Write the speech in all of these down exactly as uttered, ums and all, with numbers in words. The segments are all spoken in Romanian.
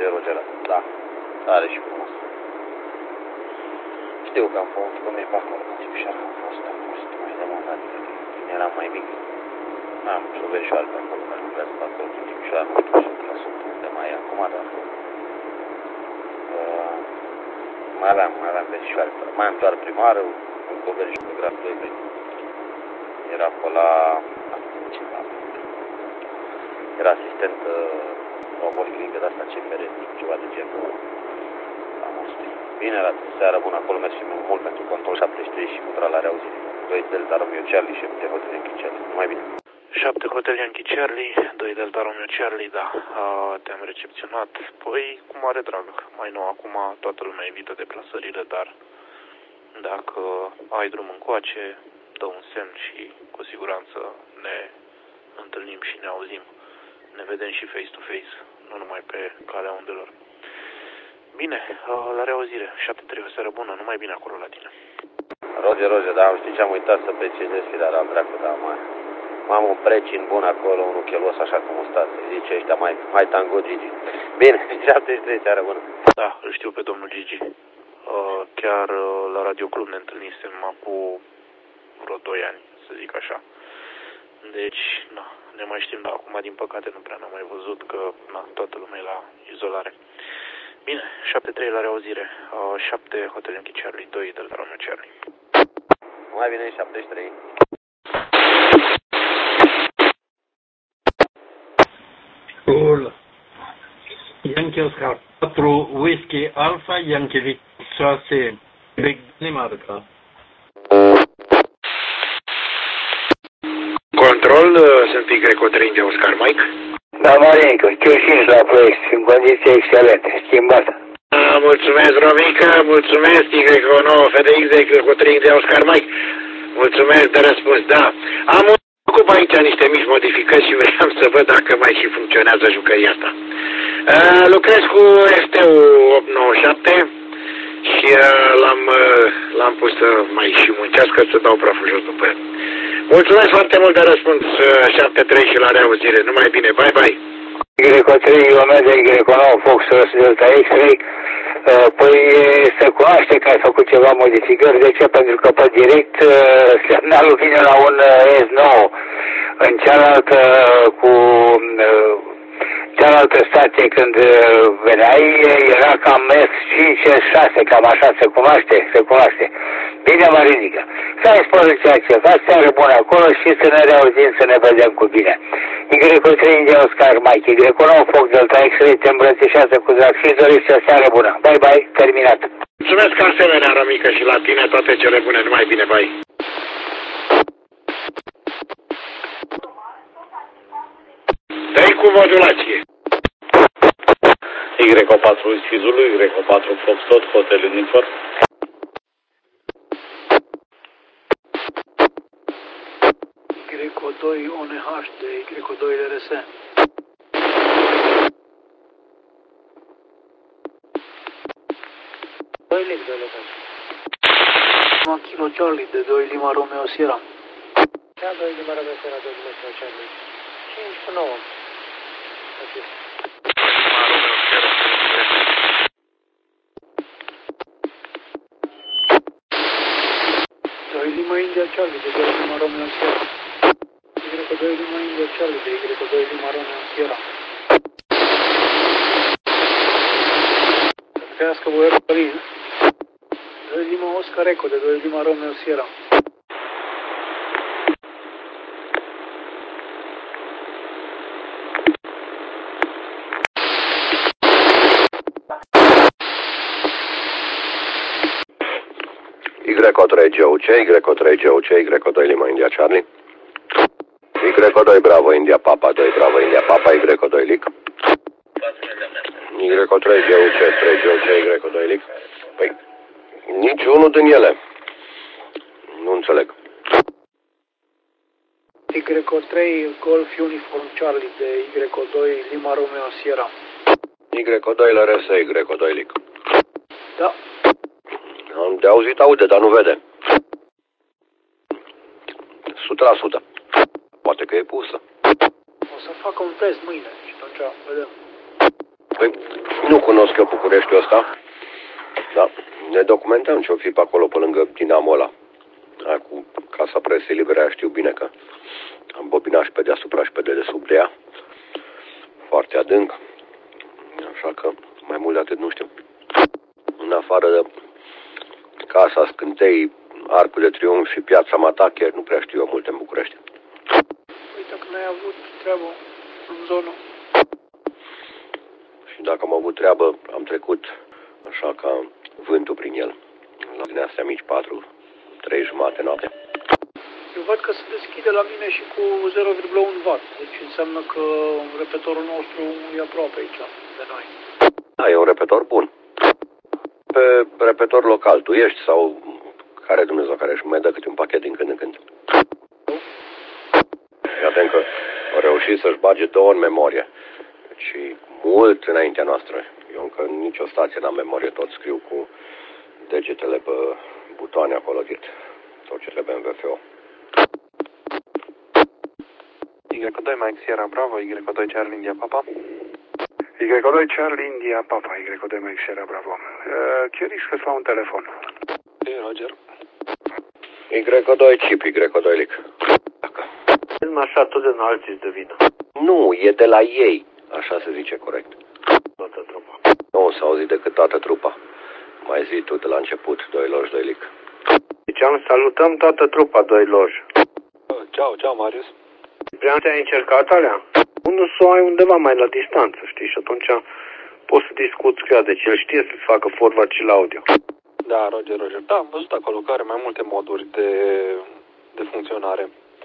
Roger, Roger, da, tare și frumos. Știu că am fost cu mine pe acolo, în Timișoara, am fost, am fost mai de mult, adică când eram mai mic. Am și o verișoară pe acolo, care lucrează pe acolo, în Timișoara, nu știu și la sunt unde mai e acum, dar uh, mai aveam, mai aveam verișoare, mai am doar primară, încă o verișoară pe grad doi, era pe la, ceva, era asistent uh, la o policlinică de asta, C F R, ceva de genul. Am fost bine, la seara bună, acolo merg și mult pentru control șaptezeci și trei și cu tralare auzire. doi Delta Romeo Charlie, șapte Hotel Yankee Charlie, numai bine. șapte Hotel Yankee Charlie, doi Delta Romeo Charlie, da, te-am recepționat. Păi, cu mare drag, mai nou acum toată lumea evită deplasările, dar dacă ai drum încoace, dă un semn și cu siguranță ne întâlnim și ne auzim. Ne vedem și face-to-face, nu numai pe calea undelor. Bine, la reauzire, șapte trei, o seară bună, numai bine acolo la tine. Roger, Roger, da, știi ce am uitat să precizez, dar al dracu, da, mai... M-am un precin bun acolo, unul chelos așa cum o stați, zice ăștia, mai, mai tango Gigi. Bine, șaptezeci și trei, seară bună. Da, îl știu pe domnul Gigi. Uh, chiar uh, la Radio Club ne întâlnisem acum vreo doi ani, să zic așa. Deci, na, ne mai știm, dar acum, din păcate, nu prea n-am mai văzut că, na, toată lumea e la izolare. Bine, șapte trei la reauzire, uh, șapte Hotel Yankee Charlie, doi de la Romeo Charlie. Mai bine, șaptezeci și trei. Cool. Yankee Oscar patru Whiskey Alpha, Yankee șase Big Danimarca. Control, sunt Y trei de Oscar Mike. Da, Marincu, Q cinci la proiect, în condiții excelente, schimbată. Mulțumesc, Romica, mulțumesc, Y nouă F D X de Y trei de Oscar Mike. Mulțumesc de răspuns, da. Am făcut aici niște mici modificări și vreau să văd dacă mai și funcționează jucăria asta. Uh, lucrez cu F T-ul opt nouă șapte și uh, l-am uh, l-am pus să mai și muncească, să dau praful jos după el. Mulțumesc foarte mult de răspuns, uh, șapte trei și la reauzire. Numai bine, bye bye. Y trei, urmează Y nouă Fox Delta X-Ray. Uh, păi se cunoaște că ai făcut ceva modificări. De ce? Pentru că pe direct uh, semnalul vine la un uh, S nouă. În cealaltă cu uh, cealaltă stație când uh, veneai era cam S cinci, S șase, cam așa, se cunoaște, se cunoaște. Bine, Marinică, să-i spune ceea ce faci, seară bună acolo și să ne reauzim, să ne vedem cu bine. Y trei de Oscar Mike, Y nouă Fox Delta X-Ray te îmbrățișează cu drag și dorește o seară bună. Bye, bye, terminat. Mulțumesc asemenea, Romică, și la tine toate cele bune, numai bine, bye. Dă-i cu modulație. Y patru Schizului, Y patru Foxtrot, Hotel Unifor. Y doi O N H de Y doi R S. doi Lima de Lima Kilo Charlie de doi Lima Romeo Sierra. Chiar doi Lima Romeo Sierra, doi Lima Kilo Charlie. cinci cu nouă. doi Lima India Charlie de doi Lima Romeo Sierra. Y doi Lima India Charlie de Y doi Lima Romeo Sierra. Să trească boierul Călin. doi Lima Oscar Eco de doi Lima Romeo Sierra. Y trei G U C, Y trei G U C, Y doi Lima India Charlie. Y doi Bravo India Papa, doi Bravo India Papa, Y doi Lic. Y trei G U C, trei G U C, Y doi Lic. Păi, niciunul din ele. Nu înțeleg. Y trei Golf Uniform Charlie de Y doi Lima Romeo Sierra. Y doi L R S, Y doi Lic. Da. Am de auzit, aude, dar nu vede. o sută la sută. Poate că e pusă. O să fac un test mâine și atunci vedem. Păi, Nu cunosc eu Bucureștiul ăsta. Da. Ne documentăm ce-o fi pe acolo, pe lângă Dinamo ăla. Aia cu Casa Presei Libere, știu bine că am bobinat și pe deasupra și pe dedesubt de ea. Foarte adânc. Așa că mai mult de atât nu știu. În afară de Casa Scântei, Arcul de Triunf și Piața Matache, nu prea știu eu multe în București. Uite că n-ai avut treabă în zonă. Și dacă am avut treabă, am trecut așa ca vântul prin el. La din astea mici, patru, trei jumate noapte. Eu văd că se deschide la mine și cu zero virgulă unu watt. Deci înseamnă că repetorul nostru e aproape aici, de noi. Da, e un repetor bun. Pe repetor local, tu ești sau care Dumnezeu care își mai dă câte un pachet din când în când? Iată că au reușit să-și bage două în memorie. Și mult înaintea noastră. Eu încă nicio stație n-am memorie, tot scriu cu degetele pe butoane acolo, dit tot ce trebuie în V F O. Y doi Mike Sierra Bravo, Y doi Charlie India Papa. Y doi Charlie India Papa, Y doi Mike Sierra Bravo. Uh, Chieriș că la un telefon. E, Roger. Y doi Chip, Y doi Lic. Nu așa tot de alții de vină. Nu, e de la ei, așa se zice corect. Toată trupa. Nu s-a auzit decât toată trupa. Mai zi tu de la început, doi loj, doi Lic. Deci am salutăm toată trupa, doi loj. Ciao, ciao, Marius. Prea ți-ai încercat alea? Unul să o ai undeva mai la distanță, știi? Și atunci poți să discuți cu ea, deci el știe să facă forward și la audio. Da, Roger, Roger. Da, am văzut acolo că are mai multe moduri de, de funcționare.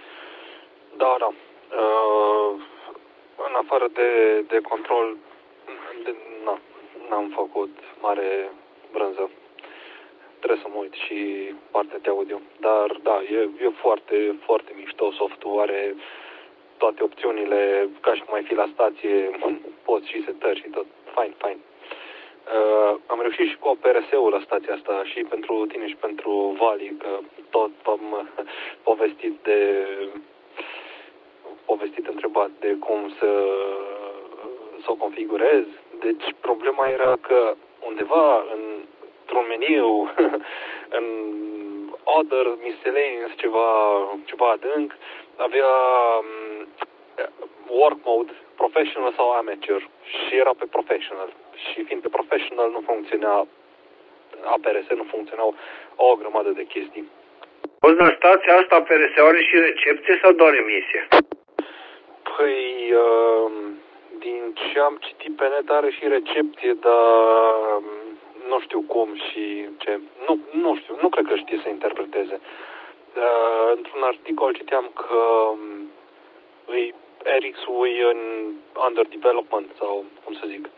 Da, da. Uh, în afară de, de control, de, na, n-am făcut mare brânză. Trebuie să mă uit și partea de audio. Dar, da, e, e foarte, foarte mișto softul. Are toate opțiunile, ca și cum ai fi la stație, poți și setări și tot. Fine, fine. Uh, am reușit și cu P R S-ul la stația asta și pentru tine și pentru Vali, că tot am povestit de povestit întrebat de cum să să o configurez. Deci problema era că undeva în, într-un meniu în Other, Miscellaneous, ceva, ceva adânc, avea um, Work Mode, Professional sau Amateur și era pe Professional. Și fiind pe Professional nu funcționa A P R S, nu funcționau o grămadă de chestii. Poți la stația asta P R S are și recepție sau doar emisie? Păi, uh, din ce am citit pe net are și recepție, dar nu știu cum și ce. Nu, nu știu, nu cred că știe să interpreteze. Uh, într-un articol citeam că um, R X-ul e în under development sau cum să zic.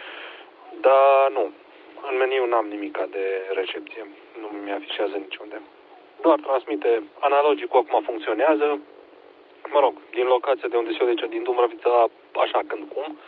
Dar nu, în meniu n-am nimica de recepție, nu mi afișează niciunde. Doar transmite analogicul acum funcționează, mă rog, din locația de unde se duce, din Dumbrăvița, așa când cum,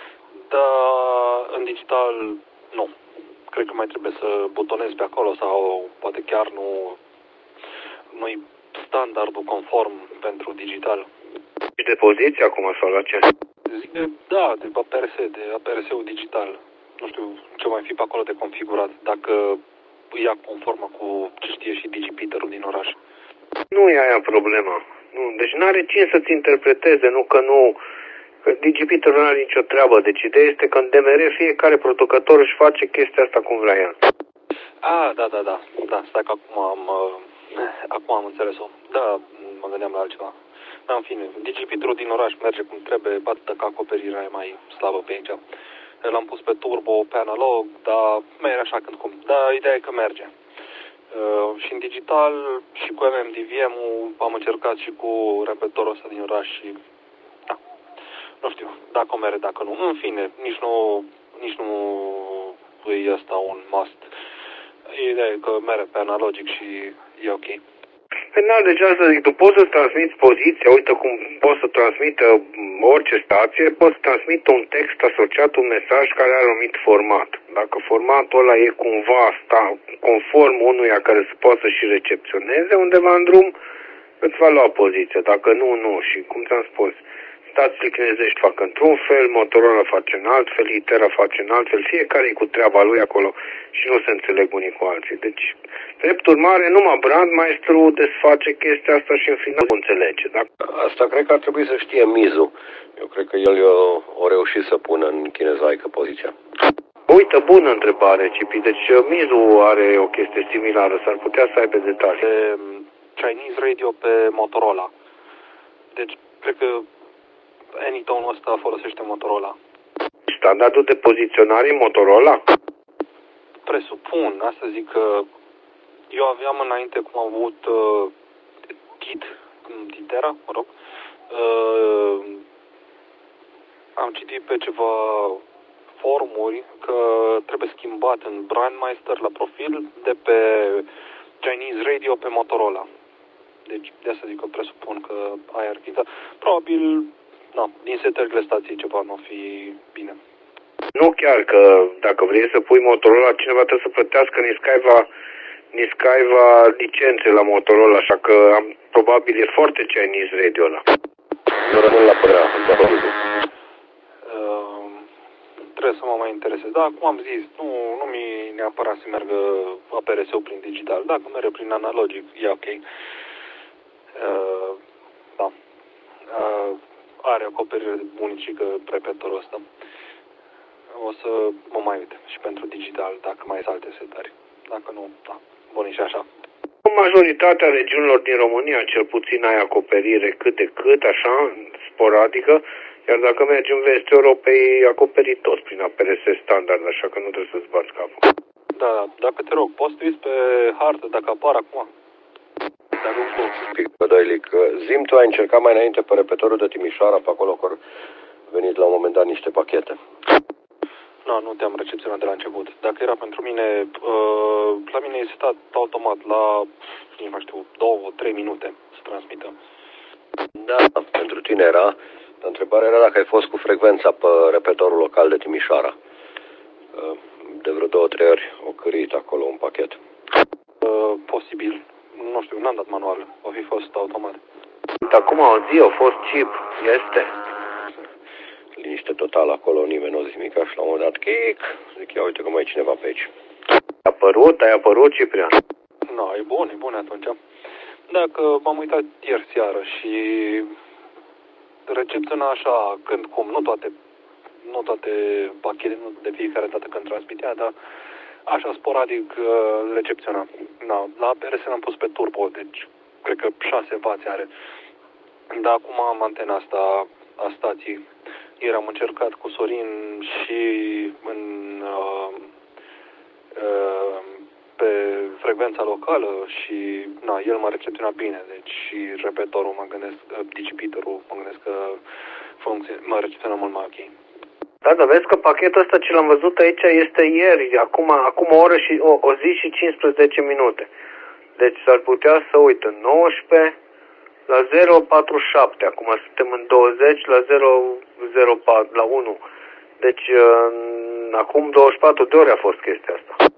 dar în digital nu. Cred că mai trebuie să butonez pe acolo sau poate chiar nu nu-i standardul conform pentru digital. Și de poziție acum sau la ce? Zic de, da, de A P R S, de A P R S-ul digital. Nu știu ce mai fi pe acolo de configurat, dacă ia conformă cu ce știe și DigiPeter-ul din oraș. Nu e aia problema. Nu, deci n-are cine să-ți interpreteze, nu că nu... Că DigiPeter nu are nicio treabă. Deci ideea este că în D M R fiecare producător își face chestia asta cum vrea el. Ah, da, da, da. Da, stai că acum am... Uh, acum am înțeles-o. Da, mă gândeam la altceva. Da, în fine, DigiPeter-ul din oraș merge cum trebuie, atât că acoperirea e mai slabă pe aici. L-am pus pe turbo, pe analog, dar merge așa când cum. Dar ideea e că merge. Uh, și în digital și cu M M D V M-ul am încercat și cu repetorul ăsta din oraș și da, nu știu, dacă o mere, dacă nu. În fine, nici nu, nici nu e ăsta un must. Ideea e că mere pe analogic și e ok. Penal, deci asta zic, tu poți să transmiți poziția, uite cum poți să transmită orice stație, poți să transmită un text asociat, un mesaj care are un anumit format. Dacă formatul ăla e cumva sta, conform unuia care se poate să și recepționeze undeva în drum, îți va lua poziția. Dacă nu, nu. Și cum ți-am spus, stațiile chinezești fac într-un fel, Motorola face în alt fel, Itera face în alt fel, fiecare e cu treaba lui acolo și nu se înțeleg unii cu alții. Deci, drept urmare, numai Brandmeisterul desface chestia asta și în final nu înțelege. Da? Asta cred că ar trebui să știe Mizu. Eu cred că el o, o reușit să pună în chinezaică poziția. Uite, bună întrebare, Cipi. Deci Mizu are o chestie similară, s-ar putea să aibă detalii. De Chinese Radio pe Motorola. Deci, cred că Anytone-ul ăsta folosește Motorola. Standardul de poziționare Motorola? Presupun, asta zic că eu aveam înainte, cum am avut uh, Tit, Titera, mă rog, uh, am citit pe ceva forumuri că trebuie schimbat în Brandmeister la profil de pe Chinese Radio pe Motorola. Deci, de asta zic că presupun că aia ar fi, dar probabil, na, din setările stației ceva nu fi bine. Nu chiar, că dacă vrei să pui Motorola, cineva trebuie să plătească Niscaiva, Niscaiva licențe la Motorola, așa că am, probabil e foarte Chinese Radio ăla. Nu rămân la părerea. Uh, trebuie să mă mai interesez. Da, cum am zis, nu, nu mi neapărat să meargă A P R S-ul prin digital. Dacă merge prin analogic, e ok. Uh, da. Uh, are acoperire bunicică repetorul ăsta. O să mă mai uit și pentru digital, dacă mai sunt alte setări. Dacă nu, da, bun și așa. Majoritatea regiunilor din România, cel puțin, ai acoperire cât de cât, așa, sporadică, iar dacă mergi în vestul Europei, acoperit tot prin A P R S standard, așa că nu trebuie să-ți bați capul. Da, da, dacă te rog, poți să uiți pe hartă dacă apar acum? Dar nu pot. Picădăilic, Zim, tu ai încercat mai înainte pe repetorul de Timișoara, pe acolo că au venit la un moment dat niște pachete. Nu, nu te-am recepționat de la început. Dacă era pentru mine, uh, la mine e setat automat la, nu mai știu, două, trei minute să transmită. Da, pentru tine era. Întrebarea era dacă ai fost cu frecvența pe repetorul local de Timișoara. De vreo două, trei ori o cărit acolo un pachet. Uh, posibil. Nu știu, n-am dat manual. O fi fost automat. Acum o zi a fost chip. Este. Liniște totală acolo, nimeni nu a zis nimic și la un moment dat, chic, zic, ia uite că mai e cineva pe aici. Ai apărut? Ai apărut, Ciprian? Nu, e bun, e bun atunci. Dacă m-am uitat ieri seară și recepționa așa, când, cum, nu toate, nu toate pachetele, nu de fiecare dată când transmitea, dar așa sporadic recepționa. Na, la A P R S l-am pus pe turbo, deci cred că șase vați are. Dar acum am antena asta a stației. Ieri am încercat cu Sorin și în, uh, uh, pe frecvența locală și na, el m-a recepționat bine, deci și repetorul, mă gândesc, uh, dicipitorul, mă gândesc că funcție, m-a recepționat mult mai ok. Da, dar vezi că pachetul ăsta ce l-am văzut aici este ieri, acum, acum o oră și o, o zi și cincisprezece minute. Deci s-ar putea să uită nouăsprezece la zero patruzeci și șapte, acum suntem în douăzeci la zero zero patru, la unu. Deci acum douăzeci și patru de ore a fost chestia asta.